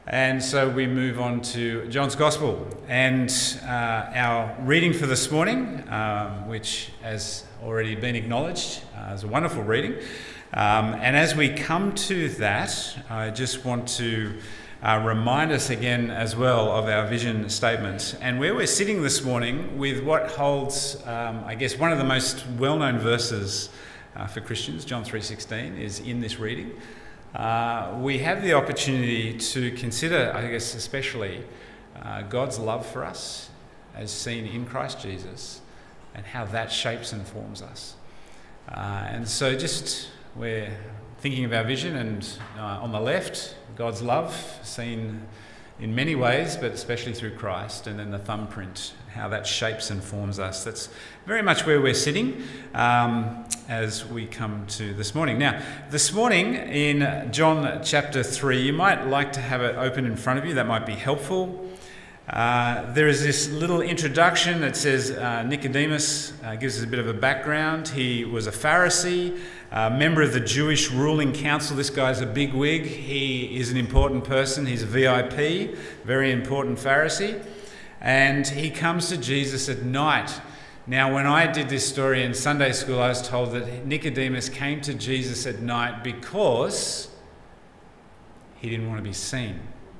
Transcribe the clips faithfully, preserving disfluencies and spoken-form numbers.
And so we move on to John's Gospel, and uh, our reading for this morning, um, which has already been acknowledged, uh, is a wonderful reading. Um, and as we come to that, I just want to uh, remind us again as well of our vision statement, and where we're sitting this morning with what holds, um, I guess, one of the most well-known verses uh, for Christians, John three sixteen, is in this reading. Uh, we have the opportunity to consider, I guess especially, uh, God's love for us as seen in Christ Jesus and how that shapes and forms us. Uh, and so just we're thinking of our vision, and uh, on the left, God's love seen in many ways, but especially through Christ, and then the thumbprint, how that shapes and forms us. That's very much where we're sitting um, as we come to this morning. Now, this morning in John chapter three, you might like to have it open in front of you. That might be helpful. Uh, there is this little introduction that says uh, Nicodemus, uh, gives us a bit of a background. He was a Pharisee, a member of the Jewish ruling council. This guy's a bigwig. He is an important person. He's a V I P, very important Pharisee. And he comes to Jesus at night. Now, when I did this story in Sunday school, I was told that Nicodemus came to Jesus at night because he didn't want to be seen.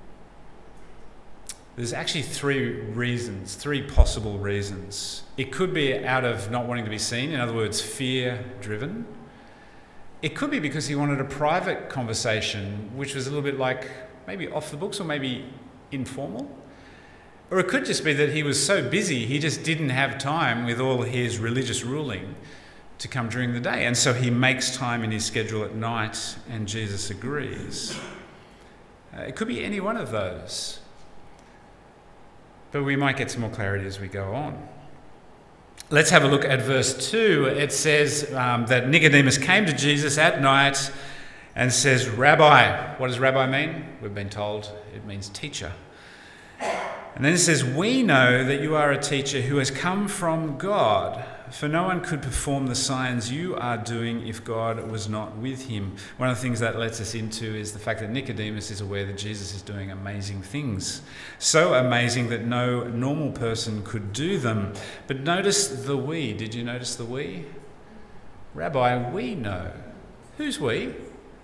There's actually three reasons, three possible reasons. It could be out of not wanting to be seen, in other words, fear-driven. It could be because he wanted a private conversation, which was a little bit like maybe off the books or maybe informal. Or it could just be that he was so busy, he just didn't have time with all his religious ruling to come during the day. And so he makes time in his schedule at night, and Jesus agrees. Uh, it could be any one of those. But we might get some more clarity as we go on. Let's have a look at verse two. It says um, that Nicodemus came to Jesus at night and says, "Rabbi." What does rabbi mean? We've been told it means teacher. And then it says, "We know that you are a teacher who has come from God, for no one could perform the signs you are doing if God was not with him." One of the things that lets us into is the fact that Nicodemus is aware that Jesus is doing amazing things. So amazing that no normal person could do them. But notice the we. Did you notice the we? Rabbi, we know. Who's we?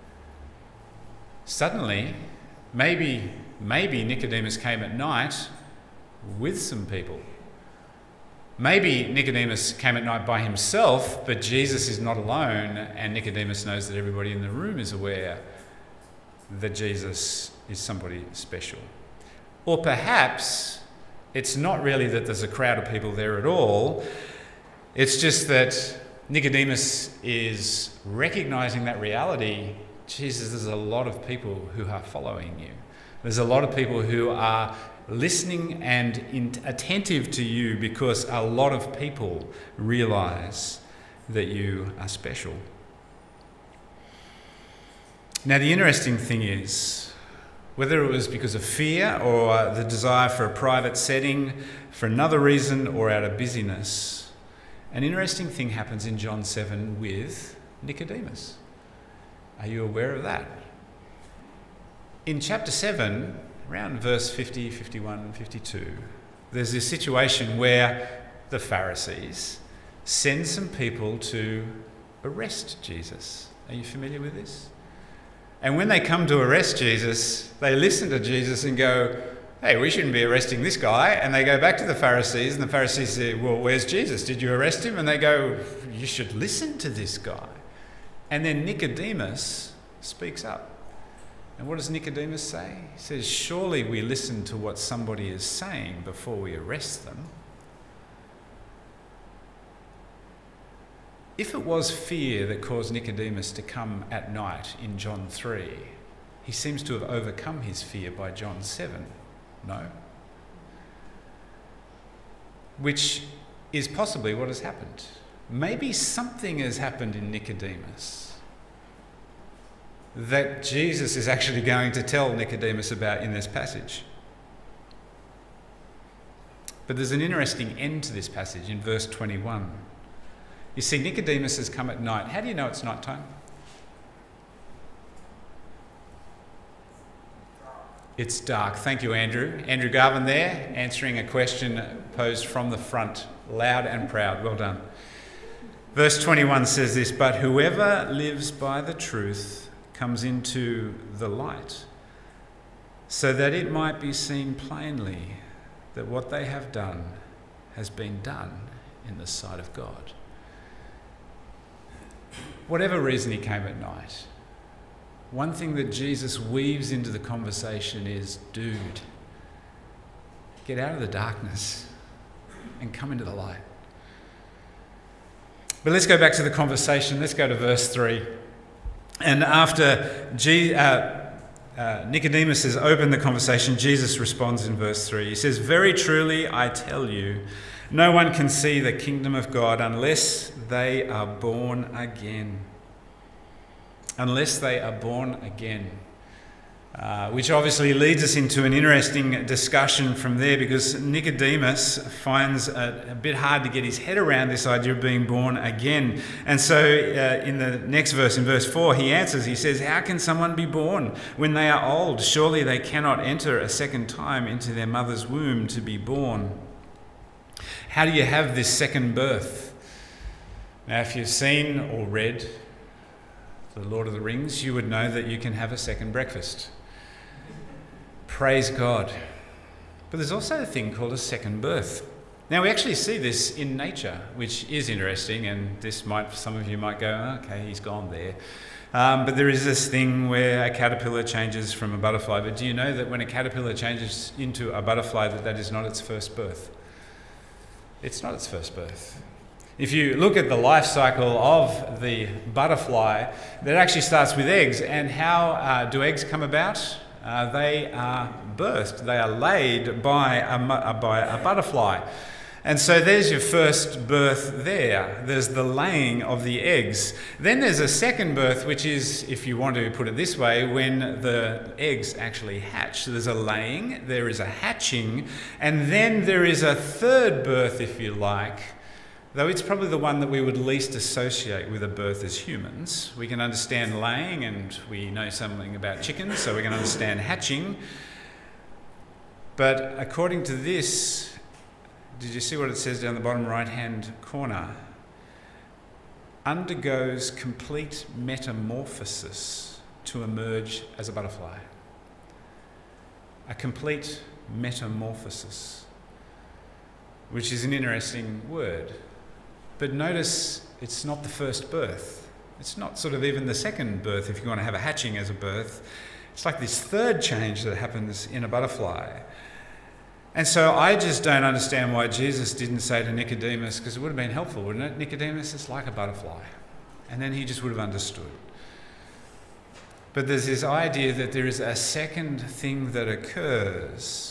Suddenly, maybe, maybe Nicodemus came at night with some people. Maybe Nicodemus came at night by himself, but Jesus is not alone, and Nicodemus knows that everybody in the room is aware that Jesus is somebody special. Or perhaps it's not really that there's a crowd of people there at all. It's just that Nicodemus is recognizing that reality. Jesus, there's a lot of people who are following you. There's a lot of people who are listening and in, attentive to you because a lot of people realise that you are special. Now, the interesting thing is, whether it was because of fear or the desire for a private setting, for another reason, or out of busyness, an interesting thing happens in John seven with Nicodemus. Are you aware of that? In chapter seven, around verse fifty, fifty-one, fifty-two, there's this situation where the Pharisees send some people to arrest Jesus. Are you familiar with this? And when they come to arrest Jesus, they listen to Jesus and go, "Hey, we shouldn't be arresting this guy." And they go back to the Pharisees, and the Pharisees say, "Well, where's Jesus? Did you arrest him?" And they go, "You should listen to this guy." And then Nicodemus speaks up. And what does Nicodemus say? He says, "Surely we listen to what somebody is saying before we arrest them." If it was fear that caused Nicodemus to come at night in John three, he seems to have overcome his fear by John seven. No? Which is possibly what has happened. Maybe something has happened in Nicodemus that Jesus is actually going to tell Nicodemus about in this passage. But there's an interesting end to this passage in verse twenty-one. You see, Nicodemus has come at night. How do you know it's night time? it's dark. Thank you, Andrew. Andrew Garvin there, answering a question posed from the front, loud and proud. Well done. Verse twenty-one says this, "But whoever lives by the truth comes into the light, so that it might be seen plainly that what they have done has been done in the sight of God." Whatever reason he came at night, one thing that Jesus weaves into the conversation is, dude, get out of the darkness and come into the light. But let's go back to the conversation. Let's go to verse three. And after G, uh, uh, Nicodemus has opened the conversation, Jesus responds in verse three. He says, "Very truly I tell you, no one can see the kingdom of God unless they are born again." Unless they are born again. Uh, which obviously leads us into an interesting discussion from there, because Nicodemus finds it a bit hard to get his head around this idea of being born again. And so uh, in the next verse, in verse four, he answers, he says, "How can someone be born when they are old? Surely they cannot enter a second time into their mother's womb to be born." How do you have this second birth? Now, if you've seen or read The Lord of the Rings, you would know that you can have a second breakfast. Praise God. But there's also a thing called a second birth. Now, we actually see this in nature, which is interesting, and this might, some of you might go, oh, okay, he's gone there. Um, but there is this thing where a caterpillar changes from a butterfly. But do you know that when a caterpillar changes into a butterfly, that that is not its first birth? It's not its first birth. If you look at the life cycle of the butterfly, that actually starts with eggs. And how uh, do eggs come about? Uh, they are birthed. They are laid by a, by a butterfly. And so there's your first birth there. There's the laying of the eggs. Then there's a second birth, which is, if you want to put it this way, when the eggs actually hatch. So there's a laying, there is a hatching, and then there is a third birth, if you like, though it's probably the one that we would least associate with a birth as humans. We can understand laying, and we know something about chickens, so we can understand hatching. But according to this, did you see what it says down the bottom right-hand corner? Undergoes complete metamorphosis to emerge as a butterfly. A complete metamorphosis, which is an interesting word. But notice it's not the first birth. It's not sort of even the second birth if you want to have a hatching as a birth. It's like this third change that happens in a butterfly. And so I just don't understand why Jesus didn't say to Nicodemus, because it would have been helpful, wouldn't it? Nicodemus, it's like a butterfly. And then he just would have understood. But there's this idea that there is a second thing that occurs.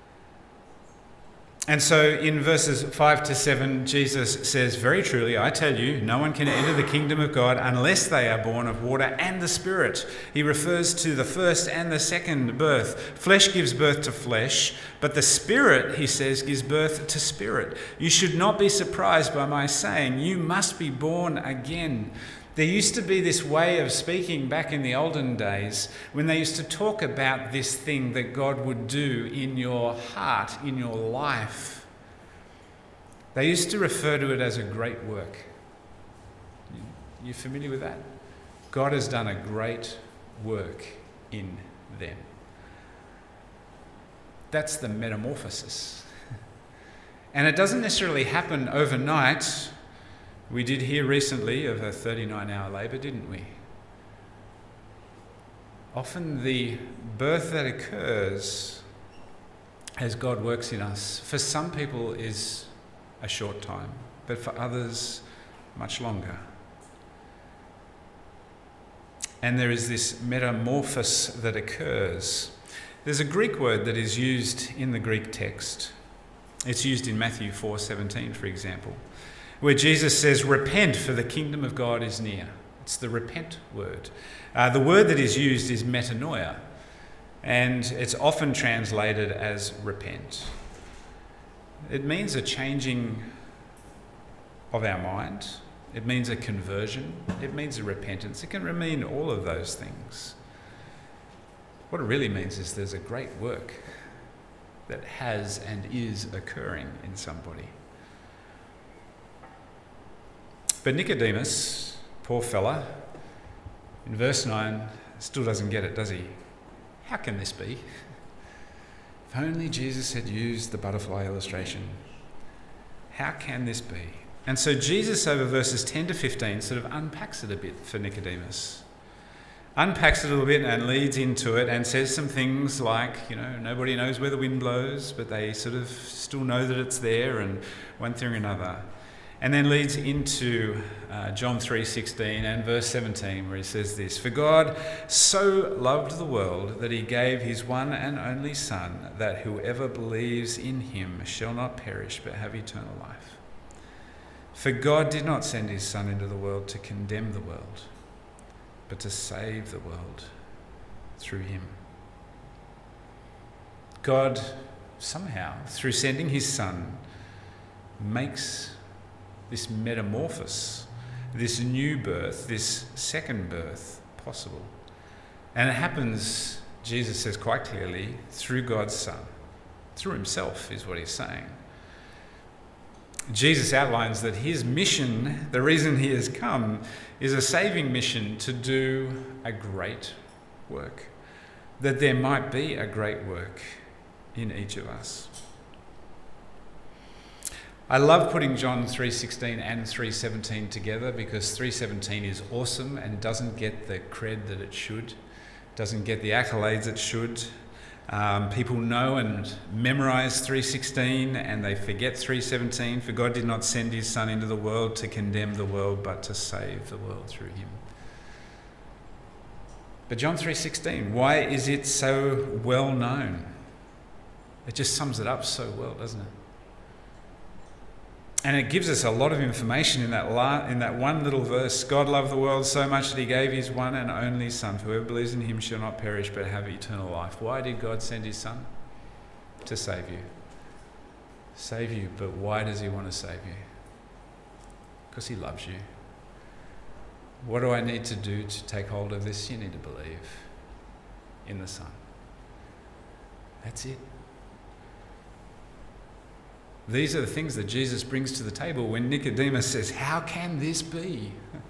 And so in verses five to seven, Jesus says, "Very truly, I tell you, no one can enter the kingdom of God unless they are born of water and the Spirit." He refers to the first and the second birth. Flesh gives birth to flesh, but the Spirit, he says, gives birth to spirit. You should not be surprised by my saying, you must be born again. There used to be this way of speaking back in the olden days when they used to talk about this thing that God would do in your heart, in your life. They used to refer to it as a great work. You familiar with that? God has done a great work in them. That's the metamorphosis. And it doesn't necessarily happen overnight. We did hear recently of a thirty-nine hour labour, didn't we? Often the birth that occurs as God works in us, for some people is a short time, but for others, much longer. And there is this metamorphosis that occurs. There's a Greek word that is used in the Greek text. It's used in Matthew four seventeen, for example, where Jesus says, "Repent, for the kingdom of God is near." It's the repent word. Uh, the word that is used is metanoia, and it's often translated as repent. It means a changing of our mind. It means a conversion. It means a repentance. It can mean all of those things. What it really means is there's a great work that has and is occurring in somebody. But Nicodemus, poor fella, in verse nine, still doesn't get it, does he? How can this be? If only Jesus had used the butterfly illustration. How can this be? And so Jesus, over verses ten to fifteen, sort of unpacks it a bit for Nicodemus. Unpacks it a little bit and leads into it and says some things like, you know, nobody knows where the wind blows, but they sort of still know that it's there, and one thing or another. And then leads into uh, John three sixteen and verse seventeen, where he says this: "For God so loved the world that he gave his one and only Son, that whoever believes in him shall not perish but have eternal life. For God did not send his Son into the world to condemn the world, but to save the world through him." God somehow, through sending his Son, makes this metamorphosis, this new birth, this second birth possible. And it happens, Jesus says quite clearly, through God's Son. Through himself is what he's saying. Jesus outlines that his mission, the reason he has come, is a saving mission to do a great work. That there might be a great work in each of us. I love putting John three sixteen and three seventeen together, because three seventeen is awesome and doesn't get the cred that it should, doesn't get the accolades it should. Um, people know and memorize three sixteen and they forget three seventeen. For God did not send his Son into the world to condemn the world, but to save the world through him. But John three sixteen, why is it so well known? It just sums it up so well, doesn't it? And it gives us a lot of information in that la- in that one little verse. God loved the world so much that he gave his one and only Son. Whoever believes in him shall not perish but have eternal life. Why did God send his Son? To save you. Save you, but why does he want to save you? Because he loves you. What do I need to do to take hold of this? You need to believe in the Son. That's it. These are the things that Jesus brings to the table when Nicodemus says, "How can this be?"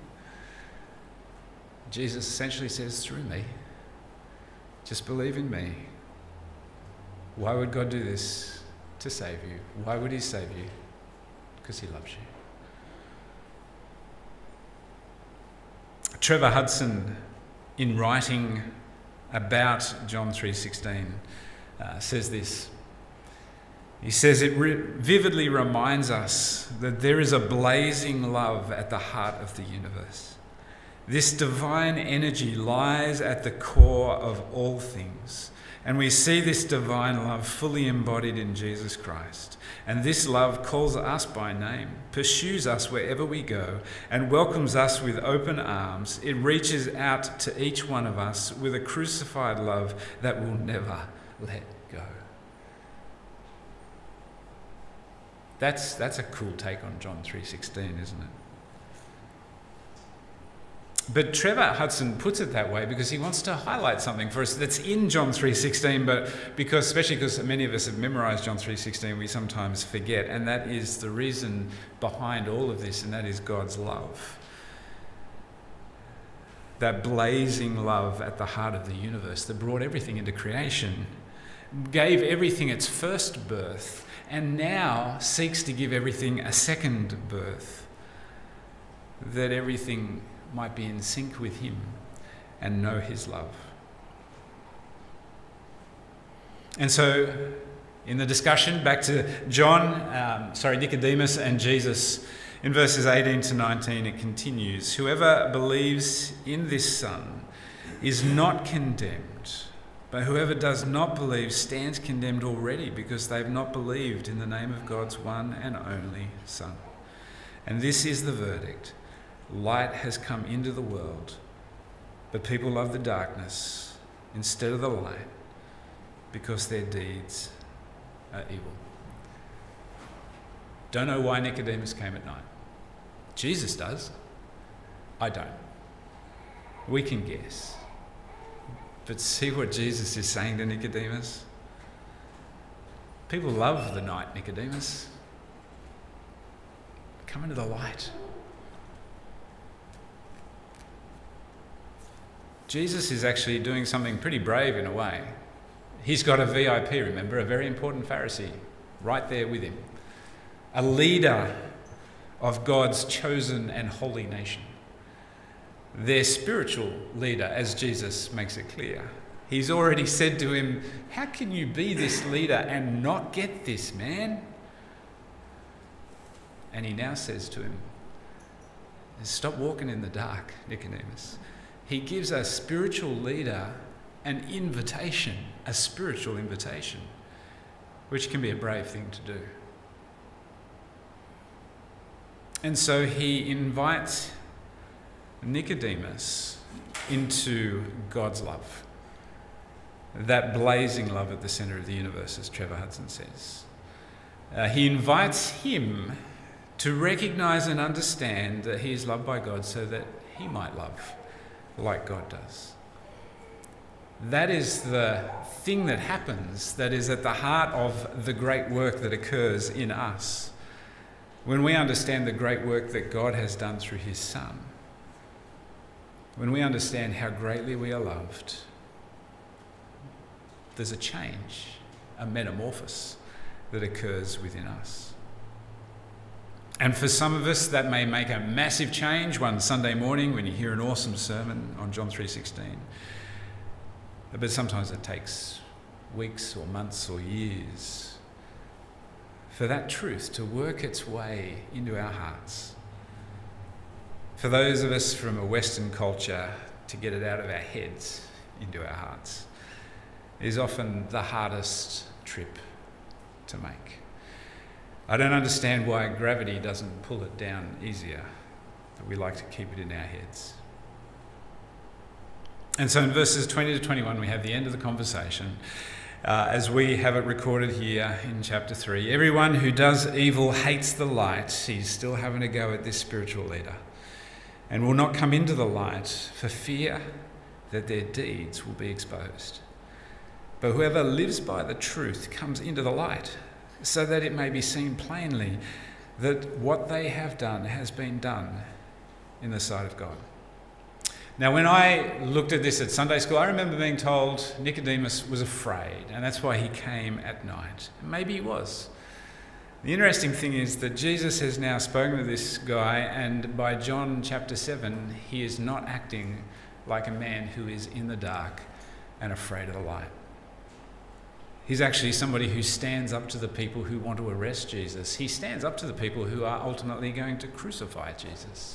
Jesus essentially says, "Through me. Just believe in me." Why would God do this? To save you. Why would he save you? Because he loves you. Trevor Hudson, in writing about John three sixteen, uh, says this. He says it re- vividly reminds us that there is a blazing love at the heart of the universe. This divine energy lies at the core of all things, and we see this divine love fully embodied in Jesus Christ. And this love calls us by name, pursues us wherever we go, and welcomes us with open arms. It reaches out to each one of us with a crucified love that will never let go. That's, that's a cool take on John three sixteen, isn't it? But Trevor Hudson puts it that way because he wants to highlight something for us that's in John three sixteen, but because, especially because many of us have memorised John three sixteen, we sometimes forget, and that is the reason behind all of this, and that is God's love. That blazing love at the heart of the universe that brought everything into creation, gave everything its first birth, and now seeks to give everything a second birth, that everything might be in sync with him and know his love. And so, in the discussion, back to John, um, sorry, Nicodemus and Jesus, in verses eighteen to nineteen, it continues, "Whoever believes in this Son is not condemned, but whoever does not believe stands condemned already, because they have not believed in the name of God's one and only Son. And this is the verdict. Light has come into the world, but people love the darkness instead of the light, because their deeds are evil." Don't know why Nicodemus came at night. Jesus does. I don't. We can guess. But see what Jesus is saying to Nicodemus? People love the night, Nicodemus. Come into the light. Jesus is actually doing something pretty brave in a way. He's got a V I P, remember, a very important Pharisee right there with him. A leader of God's chosen and holy nation. Their spiritual leader, as Jesus makes it clear. He's already said to him, how can you be this leader and not get this, man? And he now says to him, stop walking in the dark, Nicodemus. He gives a spiritual leader an invitation, a spiritual invitation, which can be a brave thing to do. And so he invites Nicodemus into God's love. That blazing love at the centre of the universe, as Trevor Hudson says. Uh, he invites him to recognise and understand that he is loved by God so that he might love like God does. That is the thing that happens, that is at the heart of the great work that occurs in us. When we understand the great work that God has done through his Son, when we understand how greatly we are loved, there's a change, a metamorphosis that occurs within us. And for some of us, that may make a massive change one Sunday morning when you hear an awesome sermon on John three sixteen. But sometimes it takes weeks or months or years for that truth to work its way into our hearts. For those of us from a Western culture, to get it out of our heads into our hearts is often the hardest trip to make. I don't understand why gravity doesn't pull it down easier, but we like to keep it in our heads. And so in verses twenty to twenty-one, we have the end of the conversation, uh, as we have it recorded here in chapter three. Everyone who does evil hates the light. He's still having a go at this spiritual leader, and will not come into the light for fear that their deeds will be exposed. But whoever lives by the truth comes into the light, so that it may be seen plainly that what they have done has been done in the sight of God. Now, when I looked at this at Sunday school, I remember being told Nicodemus was afraid, and that's why he came at night. Maybe he was. The interesting thing is that Jesus has now spoken to this guy, and by John chapter seven, he is not acting like a man who is in the dark and afraid of the light. He's actually somebody who stands up to the people who want to arrest Jesus. He stands up to the people who are ultimately going to crucify Jesus.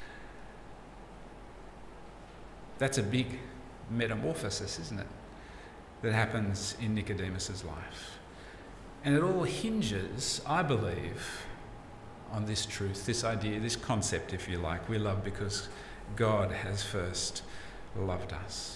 That's a big metamorphosis, isn't it, that happens in Nicodemus's life. And it all hinges, I believe, on this truth, this idea, this concept, if you like. We love because God has first loved us.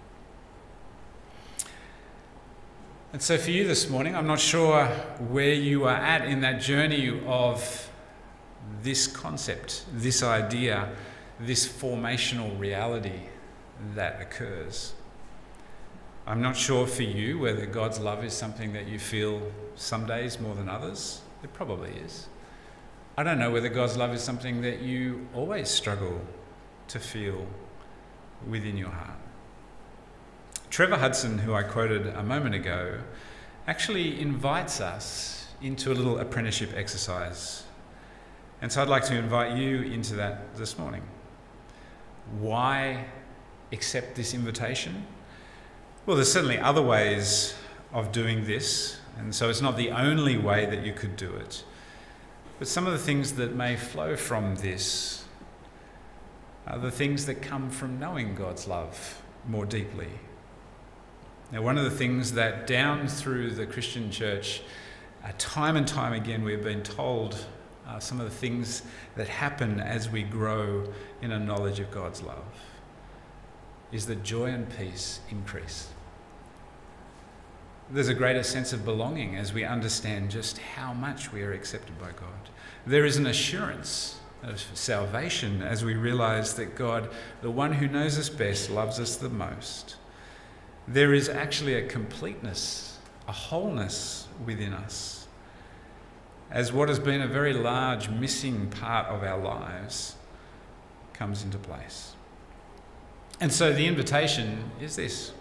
And so for you this morning, I'm not sure where you are at in that journey of this concept, this idea, this formational reality that occurs. I'm not sure for you whether God's love is something that you feel some days more than others. It probably is. I don't know whether God's love is something that you always struggle to feel within your heart. Trevor Hudson, who I quoted a moment ago, actually invites us into a little apprenticeship exercise. And so I'd like to invite you into that this morning. Why accept this invitation? Well, there's certainly other ways of doing this, and so it's not the only way that you could do it. But some of the things that may flow from this are the things that come from knowing God's love more deeply. Now, one of the things that down through the Christian church, uh, time and time again, we've been told uh, some of the things that happen as we grow in a knowledge of God's love is that joy and peace increase. There's a greater sense of belonging as we understand just how much we are accepted by God. There is an assurance of salvation as we realise that God, the one who knows us best, loves us the most. there is actually a completeness, a wholeness within us, as what has been a very large missing part of our lives comes into place. And so the invitation is this.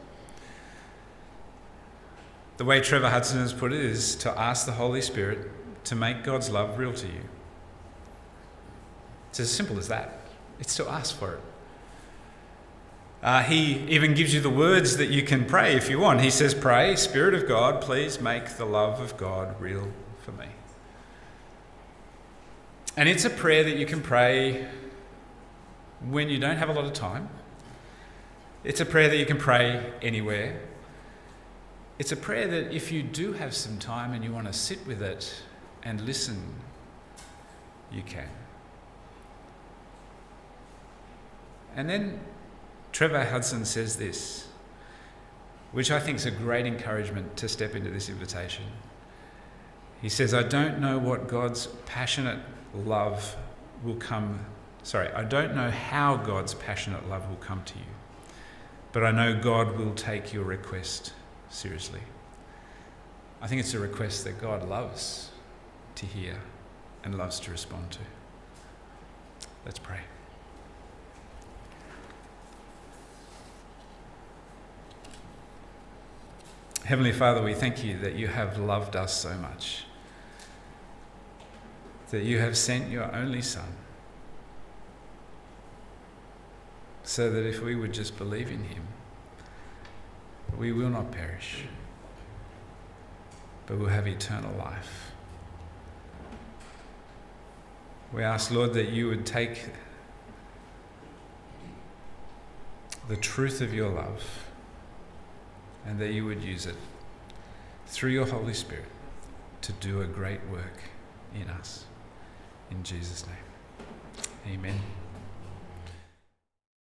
The way Trevor Hudson has put it is to ask the Holy Spirit to make God's love real to you. It's as simple as that. It's to ask for it. Uh, he even gives you the words that you can pray if you want. He says, pray, Spirit of God, please make the love of God real for me. And it's a prayer that you can pray when you don't have a lot of time. It's a prayer that you can pray anywhere. It's a prayer that if you do have some time and you want to sit with it and listen, you can. And then Trevor Hudson says this, which I think is a great encouragement to step into this invitation. He says, I don't know what God's passionate love will come, sorry, I don't know how God's passionate love will come to you, but I know God will take your request seriously. I think it's a request that God loves to hear and loves to respond to. Let's pray. Heavenly Father, we thank you that you have loved us so much, that you have sent your only Son, so that if we would just believe in him, we will not perish, but will have eternal life. We ask, Lord, that you would take the truth of your love and that you would use it through your Holy Spirit to do a great work in us. In Jesus' name, amen.